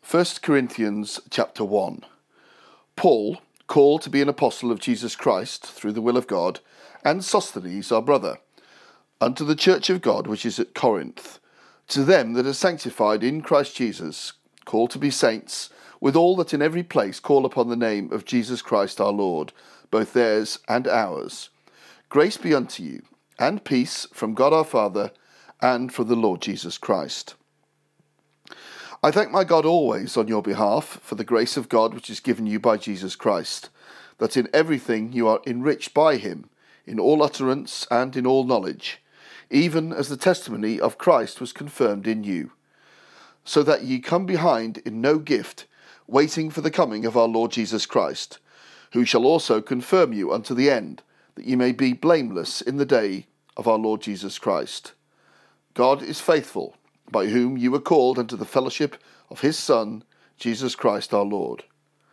1 Corinthians chapter 1. Paul, called to be an apostle of Jesus Christ through the will of God, and Sosthenes our brother, unto the church of God which is at Corinth, to them that are sanctified in Christ Jesus, called to be saints, with all that in every place call upon the name of Jesus Christ our Lord, both theirs and ours. Grace be unto you, and peace from God our Father, and from the Lord Jesus Christ. I thank my God always on your behalf for the grace of God which is given you by Jesus Christ, that in everything you are enriched by him, in all utterance and in all knowledge, even as the testimony of Christ was confirmed in you, so that ye come behind in no gift, waiting for the coming of our Lord Jesus Christ, who shall also confirm you unto the end, that ye may be blameless in the day of our Lord Jesus Christ. God is faithful, by whom you were called unto the fellowship of his Son, Jesus Christ our Lord.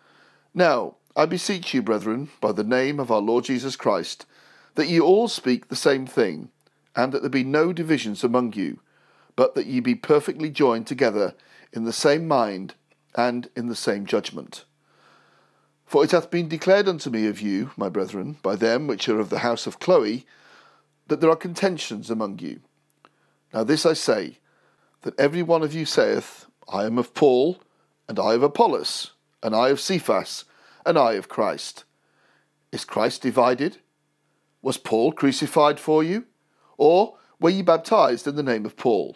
Now, I beseech you, brethren, by the name of our Lord Jesus Christ, that ye all speak the same thing, and that there be no divisions among you, but that ye be perfectly joined together in the same mind and in the same judgment. For it hath been declared unto me of you, my brethren, by them which are of the house of Chloe, that there are contentions among you. Now this I say, that every one of you saith, I am of Paul, and I of Apollos, and I of Cephas, and I of Christ. Is Christ divided? Was Paul crucified for you? Or were ye baptized in the name of Paul?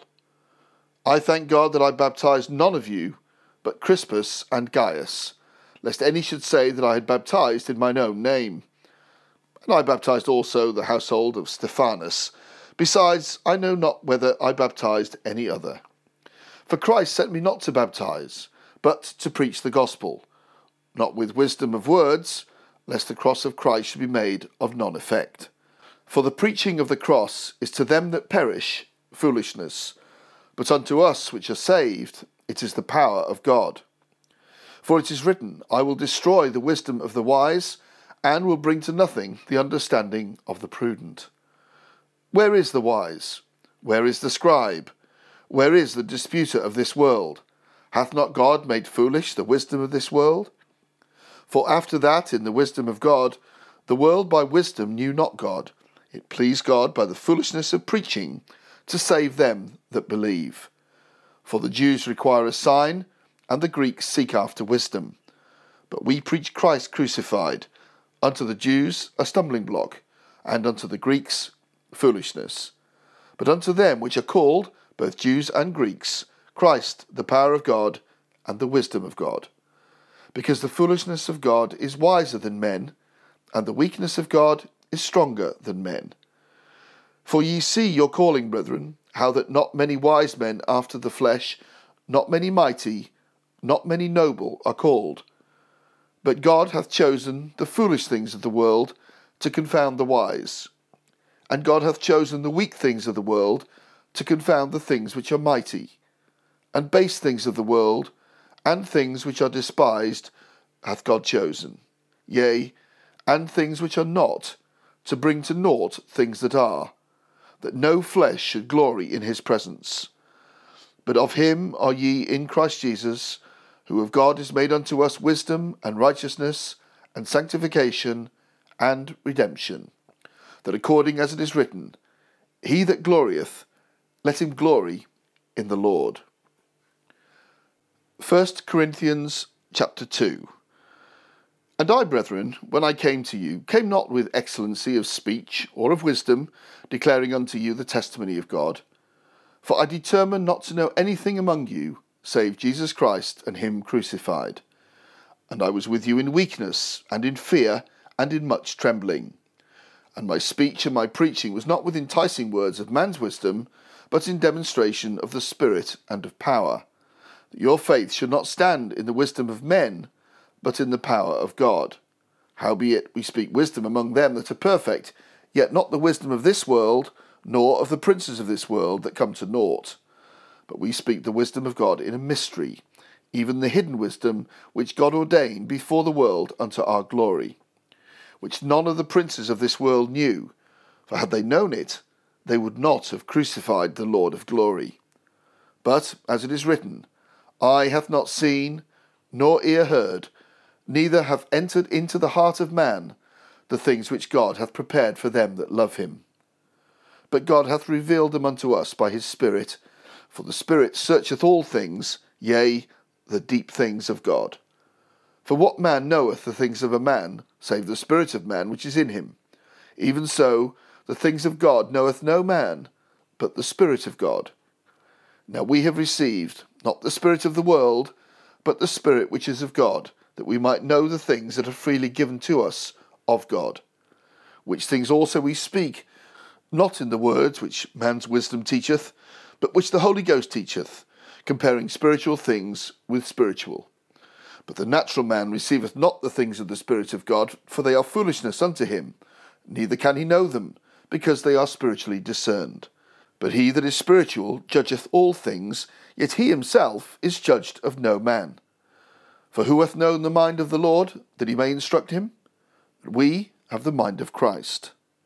I thank God that I baptized none of you, but Crispus and Gaius, lest any should say that I had baptized in mine own name. And I baptized also the household of Stephanas. Besides, I know not whether I baptized any other. For Christ sent me not to baptize, but to preach the gospel, not with wisdom of words, lest the cross of Christ should be made of none effect. For the preaching of the cross is to them that perish foolishness, but unto us which are saved it is the power of God. For it is written, I will destroy the wisdom of the wise, and will bring to nothing the understanding of the prudent. Where is the wise? Where is the scribe? Where is the disputer of this world? Hath not God made foolish the wisdom of this world? For after that, in the wisdom of God, the world by wisdom knew not God. It pleased God by the foolishness of preaching to save them that believe. For the Jews require a sign, and the Greeks seek after wisdom. But we preach Christ crucified, unto the Jews a stumbling block, and unto the Greeks foolishness. But unto them which are called, both Jews and Greeks, Christ the power of God and the wisdom of God. Because the foolishness of God is wiser than men, and the weakness of God is stronger than men. For ye see your calling, brethren, how that not many wise men after the flesh, not many mighty, not many noble are called. But God hath chosen the foolish things of the world to confound the wise. And God hath chosen the weak things of the world to confound the things which are mighty. And base things of the world, and things which are despised, hath God chosen. Yea, and things which are not, to bring to naught things that are, that no flesh should glory in his presence. But of him are ye in Christ Jesus, who of God is made unto us wisdom and righteousness and sanctification and redemption, that according as it is written, He that glorieth, let him glory in the Lord. 1 Corinthians chapter 2. And I, brethren, when I came to you, came not with excellency of speech or of wisdom, declaring unto you the testimony of God. For I determined not to know anything among you, save Jesus Christ and him crucified. And I was with you in weakness, and in fear, and in much trembling. And my speech and my preaching was not with enticing words of man's wisdom, but in demonstration of the Spirit and of power, that your faith should not stand in the wisdom of men, but in the power of God. Howbeit we speak wisdom among them that are perfect, yet not the wisdom of this world, nor of the princes of this world that come to naught. But we speak the wisdom of God in a mystery, even the hidden wisdom which God ordained before the world unto our glory, which none of the princes of this world knew, for had they known it, they would not have crucified the Lord of glory. But, as it is written, eye hath not seen, nor ear heard, neither have entered into the heart of man the things which God hath prepared for them that love him. But God hath revealed them unto us by his Spirit, for the Spirit searcheth all things, yea, the deep things of God. For what man knoweth the things of a man, save the spirit of man which is in him? Even so, the things of God knoweth no man, but the Spirit of God. Now we have received, not the spirit of the world, but the Spirit which is of God, that we might know the things that are freely given to us of God. Which things also we speak, not in the words which man's wisdom teacheth, but which the Holy Ghost teacheth, comparing spiritual things with spiritual. But the natural man receiveth not the things of the Spirit of God, for they are foolishness unto him, neither can he know them, because they are spiritually discerned. But he that is spiritual judgeth all things, yet he himself is judged of no man. For who hath known the mind of the Lord, that he may instruct him? We have the mind of Christ.